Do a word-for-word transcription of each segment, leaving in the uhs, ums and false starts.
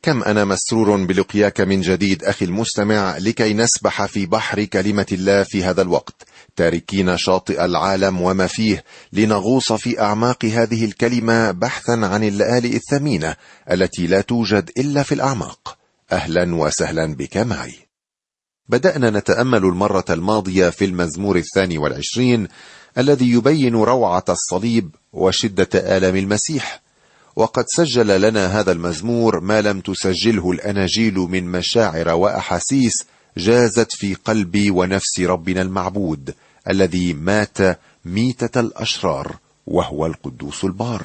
كم أنا مسرور بلقياك من جديد أخي المستمع، لكي نسبح في بحر كلمة الله في هذا الوقت، تاركين شاطئ العالم وما فيه، لنغوص في أعماق هذه الكلمة بحثا عن اللآلئ الثمينة التي لا توجد إلا في الأعماق. أهلا وسهلا بك معي. بدأنا نتأمل المرة الماضية في المزمور الثاني والعشرين الذي يبين روعة الصليب وشدة آلام المسيح، وقد سجل لنا هذا المزمور ما لم تسجله الأناجيل من مشاعر وأحاسيس جازت في قلب ونفس ربنا المعبود الذي مات ميتة الأشرار وهو القدوس البار.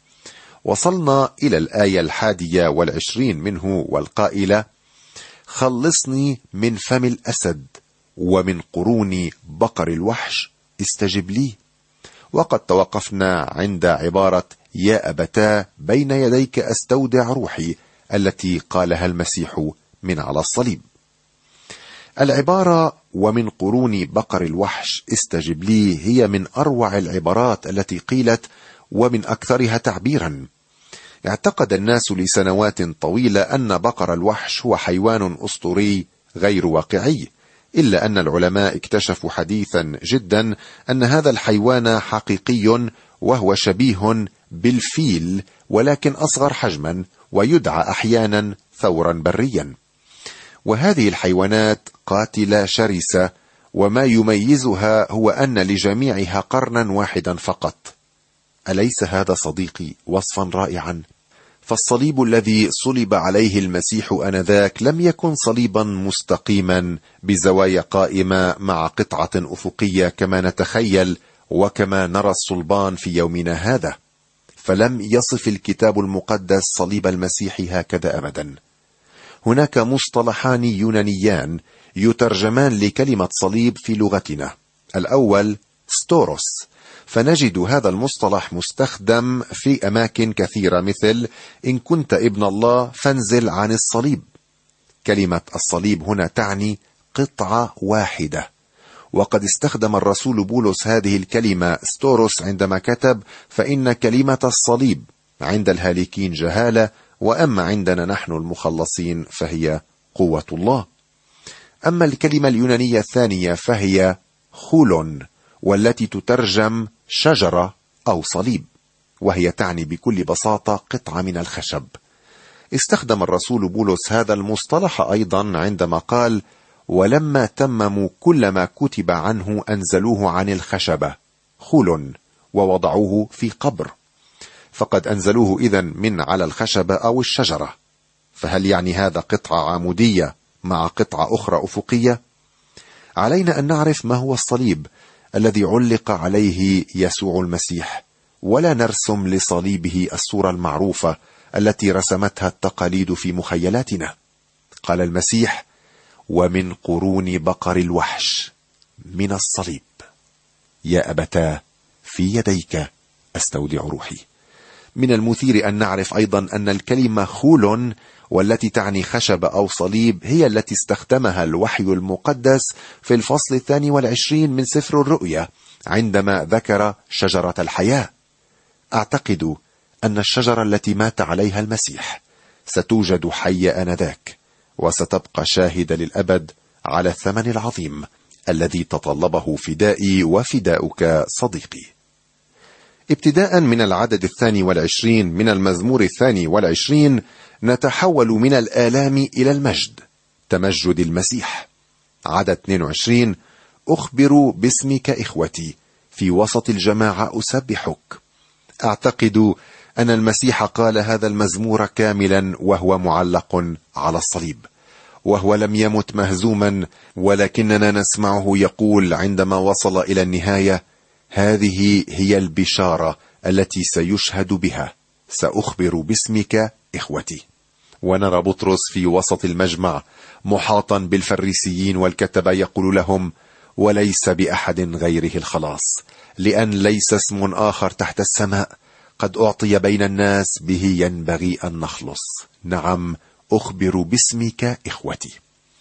وصلنا إلى الآية الحادية والعشرين منه والقائلة: خلصني من فم الأسد ومن قرون بقر الوحش استجب لي. وقد توقفنا عند عبارة يا أبتاه بين يديك أستودع روحي التي قالها المسيح من على الصليب. العبارة ومن قرون بقر الوحش استجب لي هي من أروع العبارات التي قيلت ومن أكثرها تعبيرا. اعتقد الناس لسنوات طويلة أن بقر الوحش هو حيوان أسطوري غير واقعي، إلا أن العلماء اكتشفوا حديثا جدا أن هذا الحيوان حقيقي، وهو شبيه بالفيل ولكن أصغر حجما، ويدعى أحيانا ثورا بريا. وهذه الحيوانات قاتلة شرسة، وما يميزها هو أن لجميعها قرنا واحدا فقط. أليس هذا صديقي وصفا رائعا؟ فالصليب الذي صلب عليه المسيح آنذاك لم يكن صليبا مستقيما بزوايا قائمة مع قطعة أفقية كما نتخيل وكما نرى الصلبان في يومنا هذا، فلم يصف الكتاب المقدس صليب المسيح هكذا أبدا. هناك مصطلحان يونانيان يترجمان لكلمة صليب في لغتنا. الأول ستوروس، فنجد هذا المصطلح مستخدم في أماكن كثيرة، مثل إن كنت ابن الله فانزل عن الصليب. كلمة الصليب هنا تعني قطعة واحدة، وقد استخدم الرسول بولس هذه الكلمة ستوروس عندما كتب: فإن كلمة الصليب عند الهالكين جهالة، وأما عندنا نحن المخلصين فهي قوة الله. أما الكلمة اليونانية الثانية فهي خولون، والتي تترجم شجرة أو صليب، وهي تعني بكل بساطة قطعة من الخشب. استخدم الرسول بولس هذا المصطلح أيضا عندما قال: ولما تمموا كل ما كتب عنه أنزلوه عن الخشبة خول ووضعوه في قبر. فقد أنزلوه إذن من على الخشبة أو الشجرة. فهل يعني هذا قطعة عمودية مع قطعة أخرى أفقية؟ علينا أن نعرف ما هو الصليب الذي علق عليه يسوع المسيح، ولا نرسم لصليبه الصورة المعروفة التي رسمتها التقاليد في مخيلاتنا. قال المسيح: ومن قرون بقر الوحش من الصليب يا أبتاه في يديك أستودع روحي. من المثير أن نعرف أيضا أن الكلمة خول والتي تعني خشب أو صليب هي التي استخدمها الوحي المقدس في الفصل الثاني والعشرين من سفر الرؤيا عندما ذكر شجرة الحياة. أعتقد أن الشجرة التي مات عليها المسيح ستوجد حية آنذاك، وستبقى شاهدة للأبد على الثمن العظيم الذي تطلبه فدائي وفداؤك صديقي. ابتداء من العدد الثاني والعشرين من المزمور الثاني والعشرين نتحول من الآلام إلى المجد، تمجد المسيح. عدد اثنين وعشرين: أخبر باسمك إخوتي، في وسط الجماعة أسبحك. أعتقد أن المسيح قال هذا المزمور كاملا وهو معلق على الصليب، وهو لم يمت مهزوما، ولكننا نسمعه يقول عندما وصل إلى النهاية: هذه هي البشارة التي سيشهد بها، سأخبر باسمك إخوتي. ونرى بطرس في وسط المجمع محاطا بالفريسيين والكتبة يقول لهم: وليس بأحد غيره الخلاص، لأن ليس اسم آخر تحت السماء قد أعطي بين الناس به ينبغي أن نخلص. نعم، أخبر باسمك إخوتي.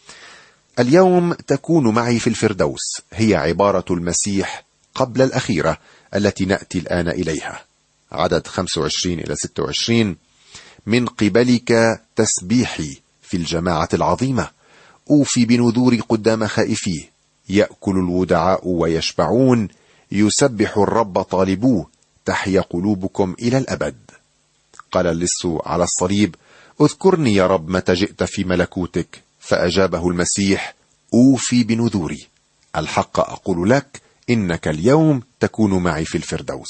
اليوم تكون معي في الفردوس هي عبارة المسيح قبل الأخيرة التي نأتي الآن إليها. عدد خمسة وعشرين إلى ستة وعشرين: من قبلك تسبيحي في الجماعة العظيمة، أوفي بنذوري قدام خائفيه، يأكل الودعاء ويشبعون، يسبح الرب طالبوه، تحيا قلوبكم إلى الأبد. قال اللص على الصليب: اذكرني يا رب متى جئت في ملكوتك. فأجابه المسيح: أوفي بنذوري، الحق أقول لك إنك اليوم تكون معي في الفردوس.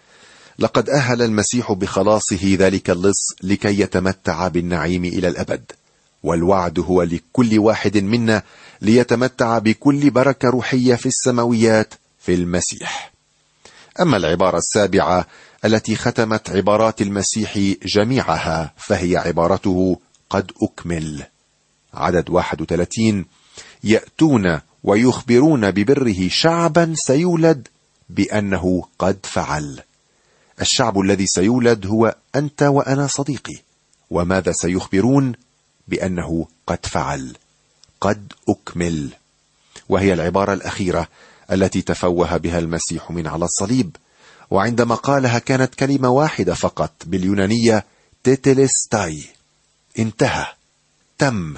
لقد أهل المسيح بخلاصه ذلك اللص لكي يتمتع بالنعيم إلى الأبد، والوعد هو لكل واحد منا ليتمتع بكل بركة روحية في السماويات في المسيح. أما العبارة السابعة التي ختمت عبارات المسيح جميعها فهي عبارته: قد أكمل. عدد واحد وثلاثين: يأتون ويخبرون ببره شعبا سيولد بأنه قد فعل. الشعب الذي سيولد هو أنت وأنا صديقي. وماذا سيخبرون؟ بأنه قد فعل، قد أكمل. وهي العبارة الأخيرة التي تفوه بها المسيح من على الصليب، وعندما قالها كانت كلمة واحدة فقط باليونانية: تيتلستاي، انتهى، تم.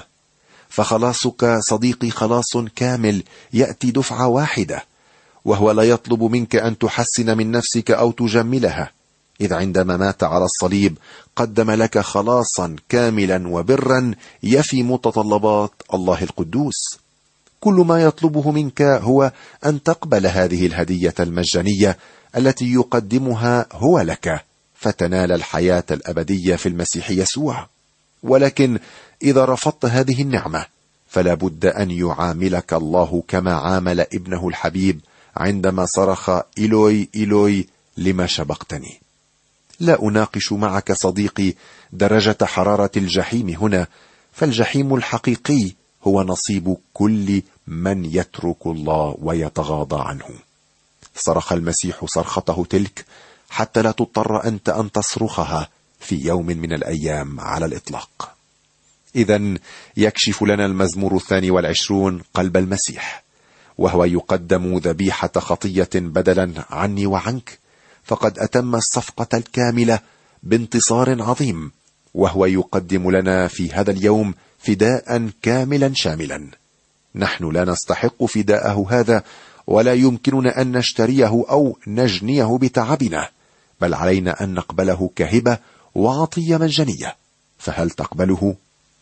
فخلاصك صديقي خلاص كامل يأتي دفعة واحدة، وهو لا يطلب منك أن تحسن من نفسك أو تجملها، إذ عندما مات على الصليب قدم لك خلاصا كاملا وبرا يفي متطلبات الله القدوس. كل ما يطلبه منك هو أن تقبل هذه الهدية المجانية التي يقدمها هو لك، فتنال الحياة الأبدية في المسيح يسوع. ولكن إذا رفضت هذه النعمة فلا بد أن يعاملك الله كما عامل ابنه الحبيب عندما صرخ: إيلوي إيلوي لما شبقتني. لا أناقش معك صديقي درجة حرارة الجحيم هنا، فالجحيم الحقيقي هو نصيب كل من يترك الله ويتغاضى عنه. صرخ المسيح صرخته تلك حتى لا تضطر أنت أن تصرخها في يوم من الأيام على الإطلاق. إذن يكشف لنا المزمور الثاني والعشرون قلب المسيح، وهو يقدم ذبيحة خطية بدلا عني وعنك، فقد أتم الصفقة الكاملة بانتصار عظيم، وهو يقدم لنا في هذا اليوم فداء كاملا شاملا. نحن لا نستحق فداءه هذا، ولا يمكننا أن نشتريه أو نجنيه بتعبنا، بل علينا أن نقبله كهبة وعطية مجانية. فهل تقبله؟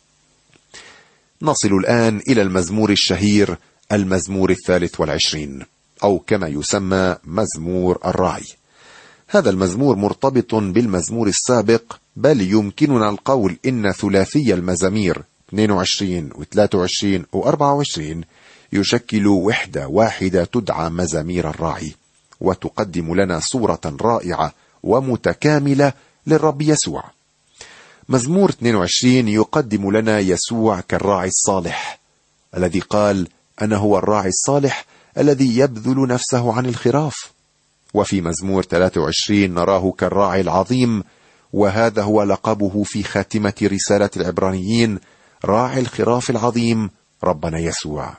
نصل الآن إلى المزمور الشهير، المزمور الثالث والعشرين، أو كما يسمى مزمور الراعي. هذا المزمور مرتبط بالمزمور السابق، بل يمكننا القول إن ثلاثي المزامير اثنين وعشرين وثلاثة وعشرين وأربعة وعشرين يشكل وحدة واحدة تدعى مزامير الراعي، وتقدم لنا صورة رائعة ومتكاملة للرب يسوع. مزمور اثنين وعشرين يقدم لنا يسوع كالراعي الصالح الذي قال: أنا هو الراعي الصالح الذي يبذل نفسه عن الخراف. وفي مزمور ثلاثة وعشرين نراه كالراعي العظيم، وهذا هو لقبه في خاتمة رسالة العبرانيين: راعي الخراف العظيم ربنا يسوع.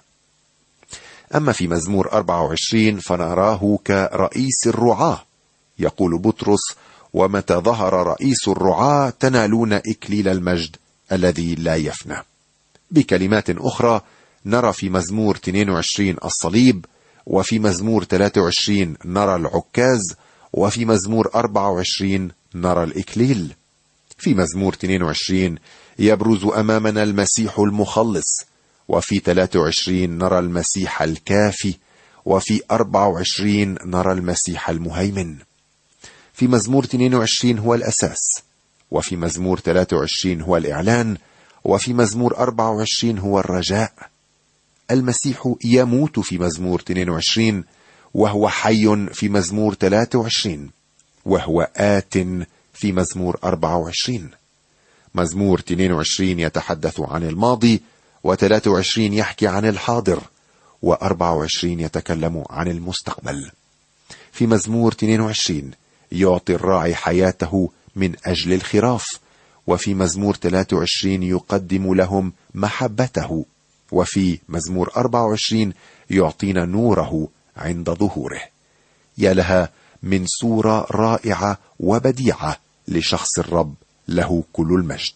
أما في مزمور أربعة وعشرين فنراه كرئيس الرعاة، يقول بطرس: ومتى ظهر رئيس الرعاة تنالون إكليل المجد الذي لا يفنى. بكلمات أخرى نرى في مزمور اثنين وعشرين الصليب، وفي مزمور ثلاثة وعشرين نرى العكاز، وفي مزمور أربعة وعشرين نرى الإكليل. في مزمور اثنين وعشرين يبرز أمامنا المسيح المخلص، وفي ثلاثة وعشرين نرى المسيح الكافي، وفي أربعة وعشرين نرى المسيح المهيمن. في مزمور اثنين وعشرين هو الأساس، وفي مزمور ثلاثة وعشرين هو الإعلان، وفي مزمور أربعة وعشرين هو الرجاء. المسيح يموت في مزمور اثنين وعشرين، وهو حي في مزمور ثلاثة وعشرين، وهو آت في مزمور أربعة وعشرين. مزمور اثنين وعشرين يتحدث عن الماضي، وثلاثة وعشرين يحكي عن الحاضر، وأربعة وعشرين يتكلم عن المستقبل. في مزمور اثنين وعشرين يعطي الراعي حياته من أجل الخراف، وفي مزمور ثلاثة وعشرين يقدم لهم محبته، وفي مزمور أربعة وعشرين يعطينا نوره عند ظهوره. يا لها من صورة رائعة وبديعة لشخص الرب له كل المجد.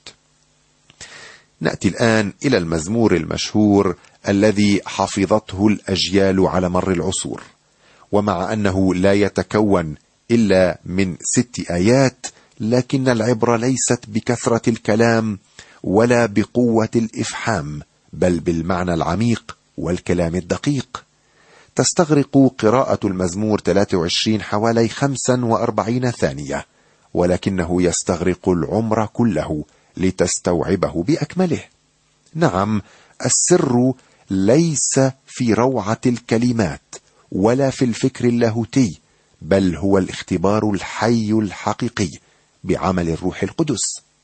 نأتي الآن إلى المزمور المشهور الذي حفظته الأجيال على مر العصور، ومع أنه لا يتكون إلا من ست آيات، لكن العبرة ليست بكثرة الكلام ولا بقوة الإفحام، بل بالمعنى العميق والكلام الدقيق. تستغرق قراءة المزمور ثلاثة وعشرين حوالي خمسا وأربعين ثانية، ولكنه يستغرق العمر كله لتستوعبه بأكمله. نعم، السر ليس في روعة الكلمات ولا في الفكر اللاهوتي، بل هو الاختبار الحي الحقيقي بعمل الروح القدس.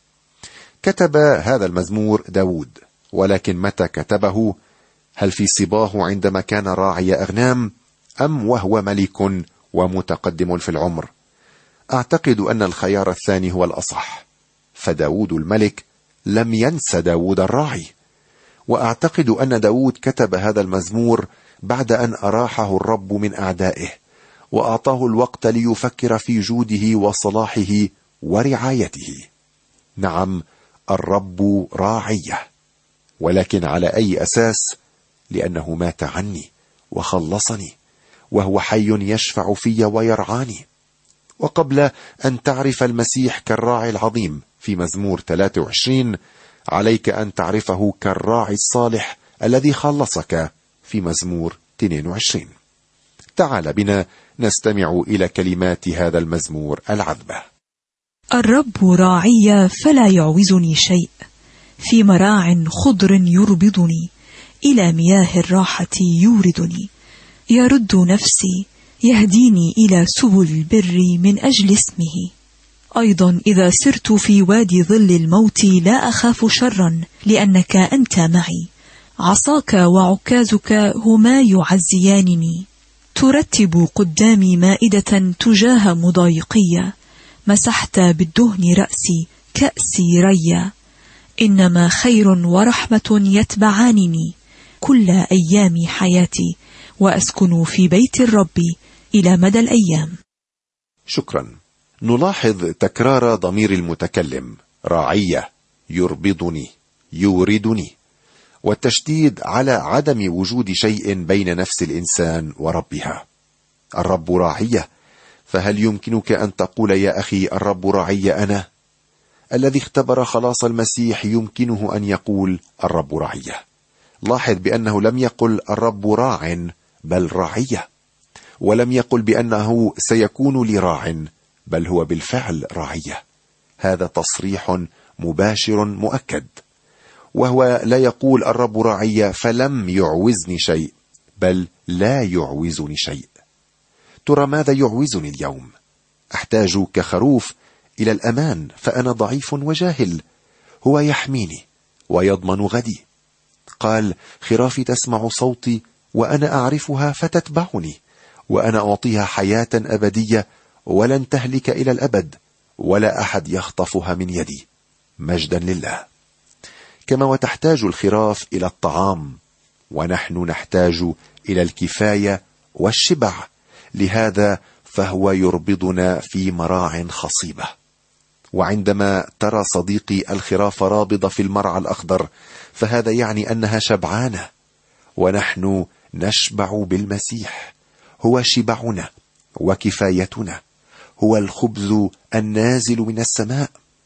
كتب هذا المزمور داود، ولكن متى كتبه؟ هل في صباه عندما كان راعي أغنام، أم وهو ملك ومتقدم في العمر؟ أعتقد أن الخيار الثاني هو الأصح، فداود الملك لم ينس داود الراعي. وأعتقد أن داود كتب هذا المزمور بعد أن أراحه الرب من أعدائه، وأعطاه الوقت ليفكر في جوده وصلاحه ورعايته. نعم، الرب راعيه، ولكن على أي أساس؟ لأنه مات عني وخلصني، وهو حي يشفع في ويرعاني. وقبل أن تعرف المسيح كالراعي العظيم في مزمور ثلاثة وعشرين، عليك أن تعرفه كالراعي الصالح الذي خلصك في مزمور اثنين وعشرين. تعال بنا نستمع إلى كلمات هذا المزمور العذبة. الرب راعي فلا يعوزني شيء، في مراع خضر يربضني، إلى مياه الراحة يوردني. يرد نفسي، يهديني إلى سبل البر من أجل اسمه. أيضا إذا سرت في وادي ظل الموت لا أخاف شرا، لأنك أنت معي. عصاك وعكازك هما يعزيانني. ترتب قدامي مائدة تجاه مضايقية، مسحت بالدهن رأسي، كأسي ريا. إنما خير ورحمة يتبعانني كل أيام حياتي، وأسكن في بيت الرب إلى مدى الأيام. شكرا. نلاحظ تكرار ضمير المتكلم راعية، يربضني، يوردني، والتشديد على عدم وجود شيء بين نفس الإنسان وربها. الرب راعية، فهل يمكنك أن تقول يا أخي الرب راعي أنا؟ الذي اختبر خلاص المسيح يمكنه أن يقول الرب راعية. لاحظ بأنه لم يقل الرب راع، بل راعية، ولم يقل بأنه سيكون لي راع، بل هو بالفعل راعية. هذا تصريح مباشر مؤكد. وهو لا يقول الرب راعية فلم يعوزني شيء، بل لا يعوزني شيء. ترى ماذا يعوزني اليوم؟ أحتاج كخروف إلى الأمان، فأنا ضعيف وجاهل. هو يحميني ويضمن غدي. قال خرافي تسمع صوتي وأنا أعرفها فتتبعني، وأنا أعطيها حياة أبدية ولن تهلك إلى الأبد، ولا أحد يخطفها من يدي. مجدا لله. كما وتحتاج الخراف إلى الطعام، ونحن نحتاج إلى الكفاية والشبع، لهذا فهو يربضنا في مراع خصيبة. وعندما ترى صديقي الخراف رابضة في المرعى الأخضر، فهذا يعني أنها شبعانة، ونحن نشبع بالمسيح. هو شبعنا وكفايتنا، هو الخبز النازل من السماء.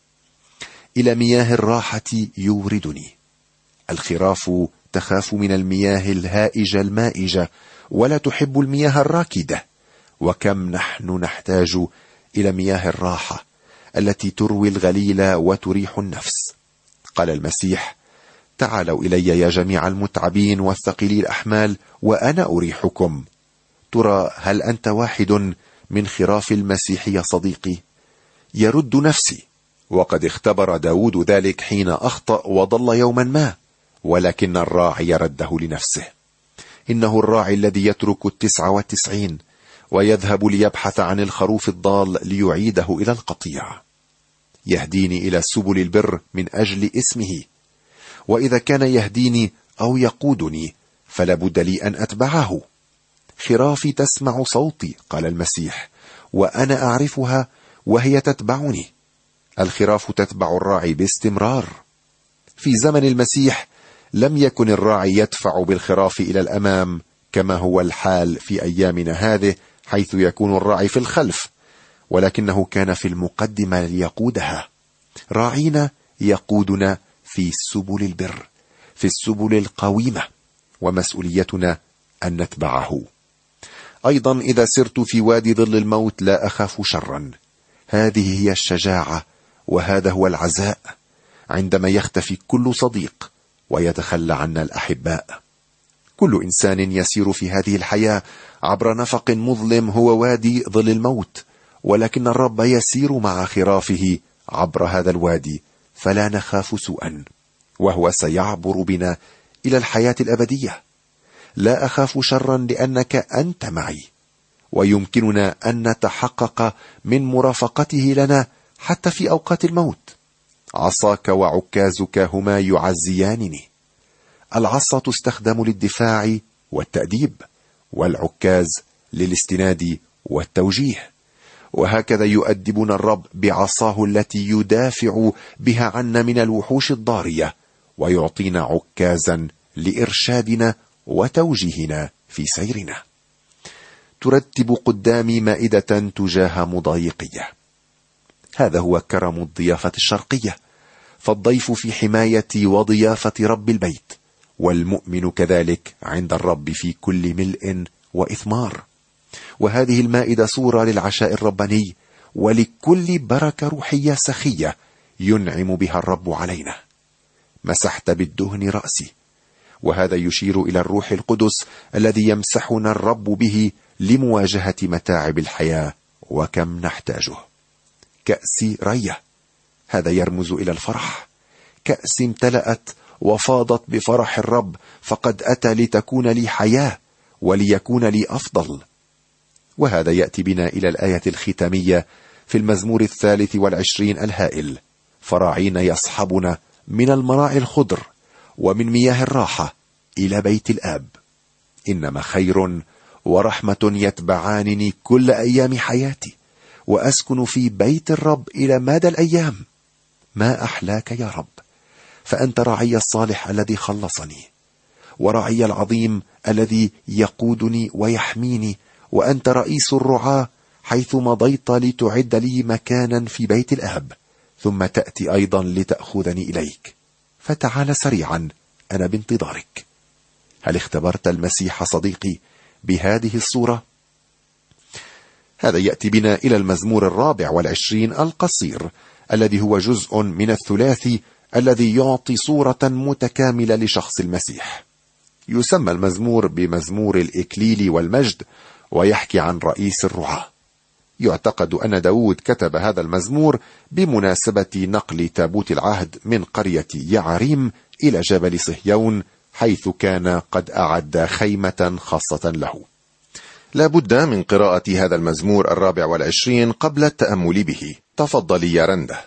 إلى مياه الراحة يوردني. الخراف تخاف من المياه الهائجة المائجة، ولا تحب المياه الراكدة. وكم نحن نحتاج إلى مياه الراحة التي تروي الغليل وتريح النفس. قال المسيح تعالوا إلي يا جميع المتعبين والثقيلي الأحمال وأنا أريحكم. ترى هل أنت واحد من خراف المسيح يا صديقي؟ يرد نفسي، وقد اختبر داود ذلك حين أخطأ وضل يوما ما، ولكن الراعي رده لنفسه. إنه الراعي الذي يترك التسعة والتسعين ويذهب ليبحث عن الخروف الضال ليعيده إلى القطيع. يهديني إلى سبل البر من أجل اسمه. وإذا كان يهديني أو يقودني فلابد لي أن أتبعه. خرافي تسمع صوتي، قال المسيح، وأنا أعرفها وهي تتبعني. الخراف تتبع الراعي باستمرار. في زمن المسيح لم يكن الراعي يدفع بالخراف إلى الأمام كما هو الحال في أيامنا هذه، حيث يكون الراعي في الخلف، ولكنه كان في المقدمة ليقودها. راعينا يقودنا في سبل البر، في السبل القويمة، ومسؤوليتنا أن نتبعه. أيضا إذا سرت في وادي ظل الموت لا أخاف شرا. هذه هي الشجاعة، وهذا هو العزاء عندما يختفي كل صديق ويتخلى عنا الأحباء. كل إنسان يسير في هذه الحياة عبر نفق مظلم هو وادي ظل الموت، ولكن الرب يسير مع خرافه عبر هذا الوادي، فلا نخاف سوءا، وهو سيعبر بنا إلى الحياة الأبدية. لا أخاف شرا لأنك أنت معي، ويمكننا أن نتحقق من مرافقته لنا حتى في أوقات الموت. عصاك وعكازك هما يعزيانني. العصا تستخدم للدفاع والتأديب، والعكاز للاستناد والتوجيه. وهكذا يؤدبنا الرب بعصاه التي يدافع بها عنا من الوحوش الضارية، ويعطينا عكازا لإرشادنا وتوجيهنا في سيرنا. ترتب قدامي مائدة تجاه مضايقية. هذا هو كرم الضيافة الشرقية، فالضيف في حماية وضيافة رب البيت، والمؤمن كذلك عند الرب في كل ملء وإثمار. وهذه المائدة صورة للعشاء الرباني ولكل بركة روحية سخية ينعم بها الرب علينا. مسحت بالدهن رأسي، وهذا يشير إلى الروح القدس الذي يمسحنا الرب به لمواجهة متاعب الحياة وكم نحتاجه. كأسي رية، هذا يرمز إلى الفرح. كأس امتلأت وفاضت بفرح الرب، فقد أتى لتكون لي حياة وليكون لي أفضل. وهذا يأتي بنا إلى الآية الختامية في المزمور الثالث والعشرين الهائل: فراعينا يصحبنا من المراعي الخضر ومن مياه الراحة إلى بيت الآب. إنما خير ورحمة يتبعانني كل أيام حياتي، وأسكن في بيت الرب إلى مدى الأيام. ما أحلاك يا رب، فأنت راعي الصالح الذي خلصني، وراعي العظيم الذي يقودني ويحميني، وأنت رئيس الرعاة حيث مضيت لتعد لي مكانا في بيت الآب، ثم تأتي أيضا لتأخذني إليك. فتعال سريعا، أنا بانتظارك. هل اختبرت المسيح صديقي بهذه الصورة؟ هذا يأتي بنا إلى المزمور الرابع والعشرين القصير، الذي هو جزء من الثلاثي الذي يعطي صورة متكاملة لشخص المسيح. يسمى المزمور بمزمور الإكليل والمجد، ويحكي عن رئيس الرعاة. يعتقد أن داود كتب هذا المزمور بمناسبة نقل تابوت العهد من قرية يعريم إلى جبل صهيون، حيث كان قد أعد خيمة خاصة له. لا بد من قراءة هذا المزمور الرابع والعشرين قبل التأمل به. تفضلي يا رنده.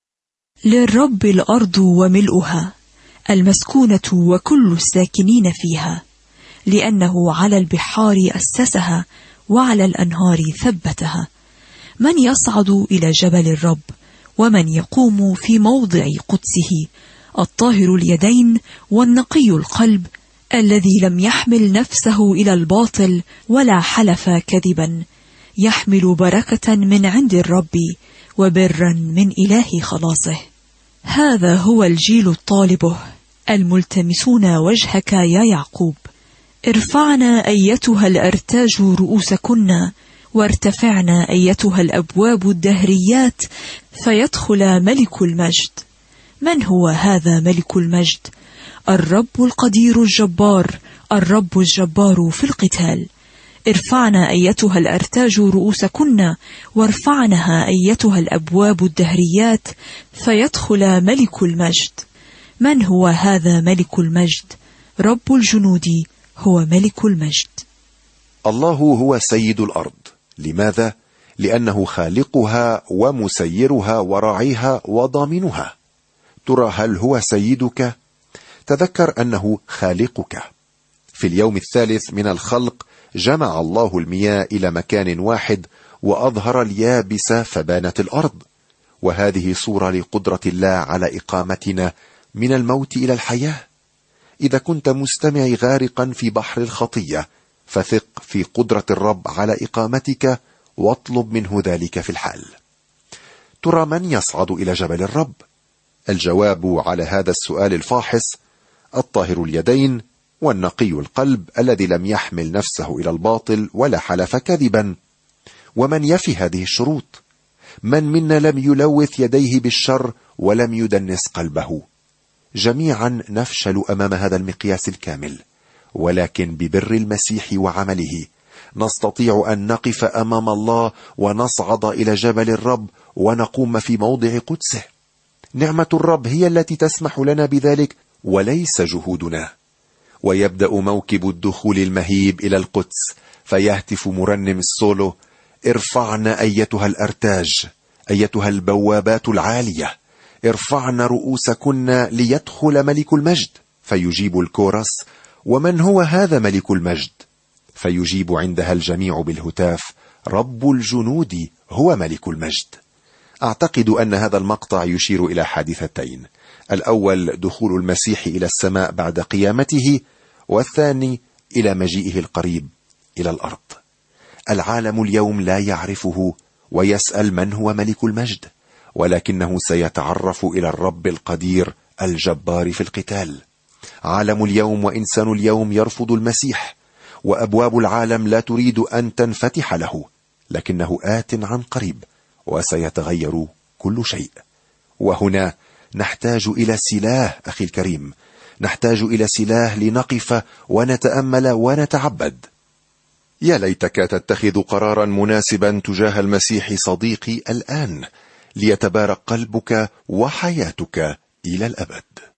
للرب الأرض وملؤها، المسكونة وكل الساكنين فيها، لأنه على البحار أسسها وعلى الأنهار ثبتها. من يصعد إلى جبل الرب، ومن يقوم في موضع قدسه؟ الطاهر اليدين والنقي القلب، الذي لم يحمل نفسه إلى الباطل ولا حلف كذبا، يحمل بركة من عند الرب وبرا من إله خلاصه. هذا هو الجيل الطالبه، الملتمسون وجهك يا يعقوب. ارفعنا أيتها الأرتاج رؤوسكن، وارتفعنا أيتها الأبواب الدهريات، فيدخل ملك المجد. من هو هذا ملك المجد؟ الرب القدير الجبار، الرب الجبار في القتال. ارفعنا أيتها الأرتاج رؤوسكن، وارفعنها أيتها الأبواب الدهريات، فيدخل ملك المجد. من هو هذا ملك المجد؟ رب الجنود هو ملك المجد. الله هو سيد الأرض. لماذا؟ لأنه خالقها ومسيرها وراعيها وضامنها. ترى هل هو سيدك؟ تذكر أنه خالقك. في اليوم الثالث من الخلق جمع الله المياه إلى مكان واحد، وأظهر اليابس فبانت الأرض. وهذه صورة لقدرة الله على إقامتنا من الموت إلى الحياة. إذا كنت مستمعي غارقا في بحر الخطية، فثق في قدرة الرب على إقامتك واطلب منه ذلك في الحال. ترى من يصعد إلى جبل الرب؟ الجواب على هذا السؤال الفاحص: الطاهر اليدين والنقي القلب الذي لم يحمل نفسه إلى الباطل ولا حلف كذبا. ومن يفي هذه الشروط؟ من منا لم يلوث يديه بالشر ولم يدنس قلبه؟ جميعا نفشل أمام هذا المقياس الكامل، ولكن ببر المسيح وعمله نستطيع أن نقف أمام الله ونصعد إلى جبل الرب ونقوم في موضع قدسه. نعمة الرب هي التي تسمح لنا بذلك وليس جهودنا. ويبدأ موكب الدخول المهيب إلى القدس، فيهتف مرنم السولو: ارفعنا أيتها الأرتاج، أيتها البوابات العالية، ارفعنا رؤوسكن ليدخل ملك المجد. فيجيب الكورس: ومن هو هذا ملك المجد؟ فيجيب عندها الجميع بالهتاف: رب الجنود هو ملك المجد. أعتقد أن هذا المقطع يشير إلى حادثتين: الأول دخول المسيح إلى السماء بعد قيامته، والثاني إلى مجيئه القريب إلى الأرض. العالم اليوم لا يعرفه ويسأل من هو ملك المجد، ولكنه سيتعرف إلى الرب القدير الجبار في القتال. عالم اليوم وإنسان اليوم يرفض المسيح، وأبواب العالم لا تريد أن تنفتح له، لكنه آت عن قريب وسيتغير كل شيء. وهنا نحتاج إلى سلاح أخي الكريم، نحتاج إلى سلاح لنقف ونتأمل ونتعبد. يا ليتك تتخذ قرارا مناسبا تجاه المسيح صديقي الآن، ليتبارك قلبك وحياتك إلى الأبد.